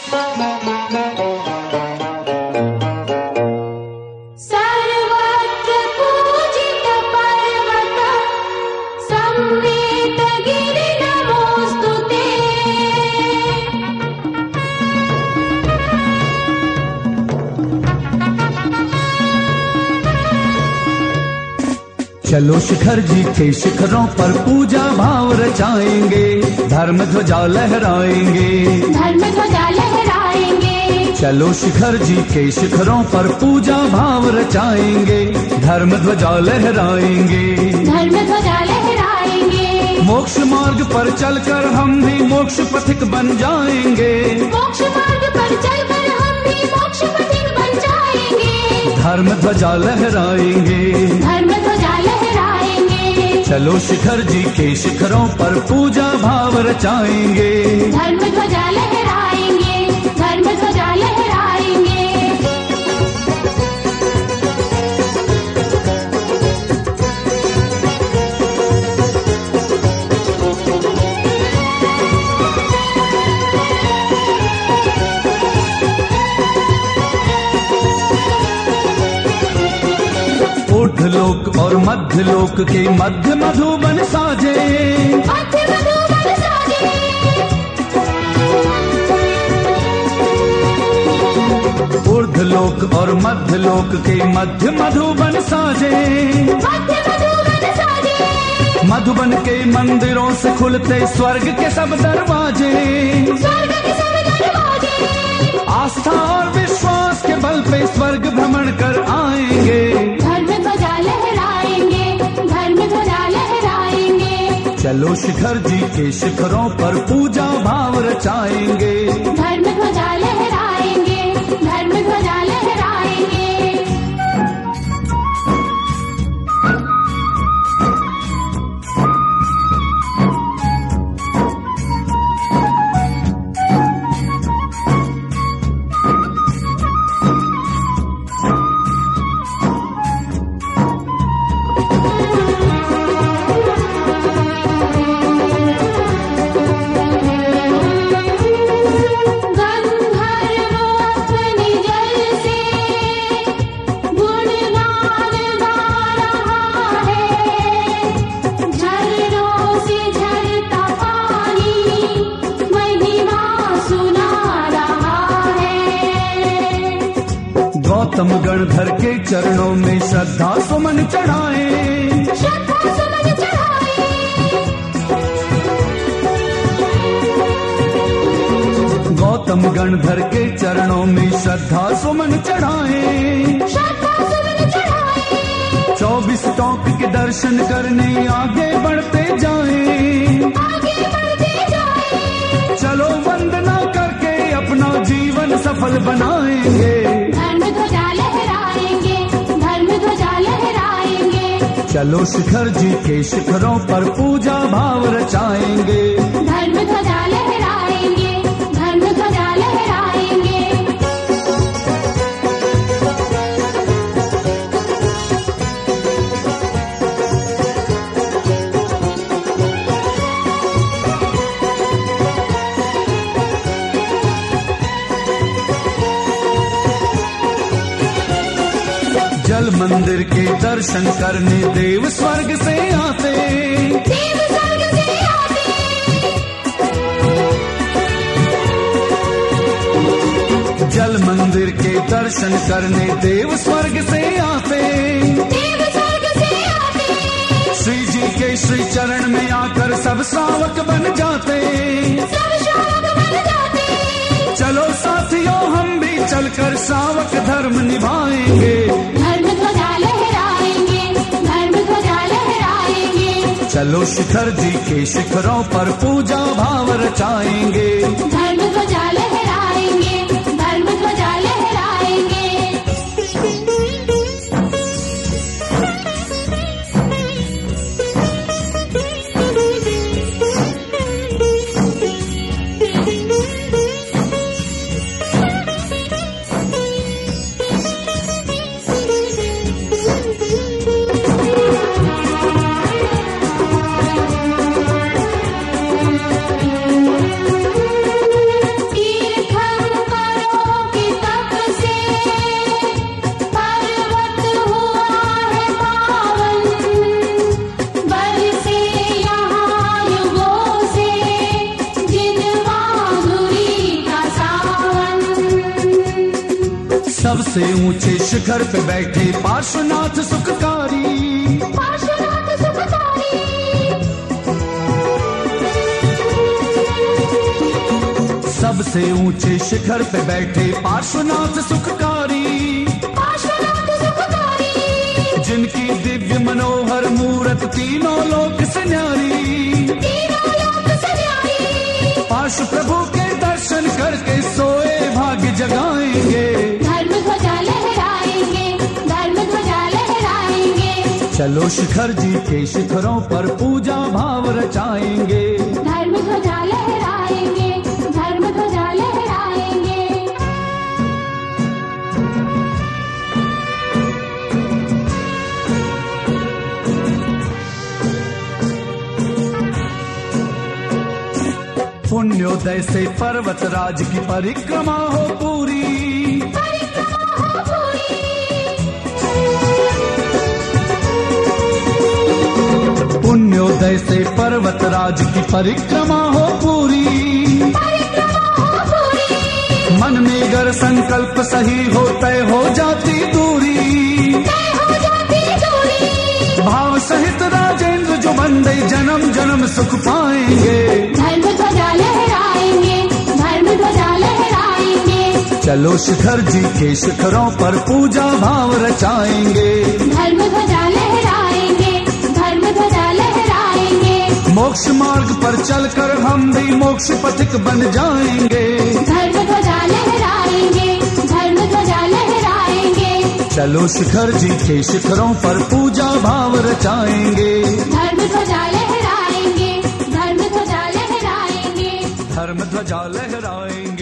चलो शिखर जी के शिखरों पर पूजा भाव रचाएंगे, धर्म ध्वजा लहराएंगे, धर्म ध्वजा लहराएंगे। चलो शिखर जी के शिखरों पर पूजा भाव रचाएंगे, धर्म ध्वजा लहराएंगे, धर्म ध्वजा लहराएंगे। मोक्ष मार्ग पर चलकर हम भी मोक्ष पथिक बन जाएंगे, मोक्ष मार्ग पर चलकर हम भी मोक्ष पथिक बन जाएंगे, धर्म ध्वजा लहराएंगे, धर्म ध्वजा लहराएंगे। चलो शिखर जी के शिखरों पर पूजा भाव रचाएंगे, धर्म ध्वजा लहराएंगे, धर्म ध्वजा लहराएंगे। ऊर्ध्वलोक और मध्यलोक के मध्य मधुबन साजे, मध्य मधुबन साजे। ऊर्ध्वलोक और मध्यलोक के मध्य मधुबन साजे, मध्य मधुबन साजे। मधुबन के मंदिरों से खुलते स्वर्ग के सब दरवाजे, स्वर्ग के सब दरवाजे। आस्था और विश्वास के बल पे स्वर्ग भ्रमण कर आएंगे, धर्म ध्वजा लहराएंगे, धर्म ध्वजा लहराएंगे। चलो शिखर जी के शिखरों पर पूजा भाव रचाएंगे, धर्म ध्वजा लहराएंगे, धर्म ध्वजा लहराएंगे। गौतम गणधर के चरणों में श्रद्धा सुमन चढ़ाए, श्रद्धा सुमन चढ़ाए। गौतम गणधर के चरणों में श्रद्धा सुमन चढ़ाए, श्रद्धा सुमन चढ़ाए। 24 टोक के दर्शन करने आगे बढ़ते जाएं, आगे बढ़ते जाएं। चलो वंदना करके अपना जीवन सफल बनाएंगे, धर्म ध्वजा लहराएंगे, धर्म ध्वजा लहराएंगे। चलो शिखर जी के शिखरों पर पूजा भाव रचाएंगे, धर्म ध्वजा लहराएंगे, धर्म ध्वजा लहराएंगे। जल मंदिर के दर्शन करने देव स्वर्ग से आते, देव स्वर्ग से आते। जल मंदिर के दर्शन करने देव स्वर्ग से आते, देव स्वर्ग से आते। श्री जी के श्री चरण में आकर सब श्रावक बन जाते, सब श्रावक बन जाते। चलो साथियों हम भी चलकर श्रावक धर्म निभाएंगे, धर्म ध्वजा लहराएंगे, धर्म ध्वजा लहराएंगे। चलो शिखर जी के शिखरों पर पूजा भाव रचाएंगे, धर्म ध्वजा लहराएंगे, धर्म ध्वजा लहराएंगे। तीर्थ सबसे ऊंचे शिखर पे बैठे पार्श्वनाथ सुखकारी। पार्श्वनाथ सुखकारी। सबसे ऊंचे शिखर पे बैठे पार्श्वनाथ सुखकारी। पार्श्वनाथ सुखकारी। जिनकी दिव्य मनोहर मूरत तीनों लोक से न्यारी। तीनों लोक से न्यारी। पार्श्व प्रभु के दर्शन करके सोए भाग्य जगाएंगे। धर्म ध्वजा लहराएंगे, धर्म ध्वजा लहराएंगे। चलो शिखर जी के शिखरों पर पूजा भाव रचाएंगे। धर्म ध्वजा लहराएंगे, धर्म ध्वजा लहराएंगे। पुण्योदय से पर्वत राज की परिक्रमा हो पूरी। परिक्रमा हो पूरी। पुण्योदय से पर्वत राज की परिक्रमा हो पूरी। परिक्रमा हो पूरी। मन में अगर संकल्प सही हो तय हो जाती दूरी। तय हो जाती दूरी। भाव सहित राजेंद्र जो बंदे जन्म जन्म सुख पाएंगे। धर्म ध्वजा लहराएंगे, धर्म ध्वजा लहराएंगे। चलो शिखर जी के शिखरों पर पूजा भाव रचाएंगे। धर्म ध्वजा लहराएंगे, धर्म ध्वजा लहराएंगे। मोक्ष मार्ग पर चलकर हम भी मोक्ष पथिक बन जाएंगे। धर्म ध्वजा लहराएंगे, धर्म ध्वजा लहराएंगे। चलो शिखर जी के शिखरों पर पूजा भाव रचाएंगे। धर्म ध्वजा लहराएंगे, धर्म ध्वजा लहराएंगे। धर्म ध्वजा लहराएंगे।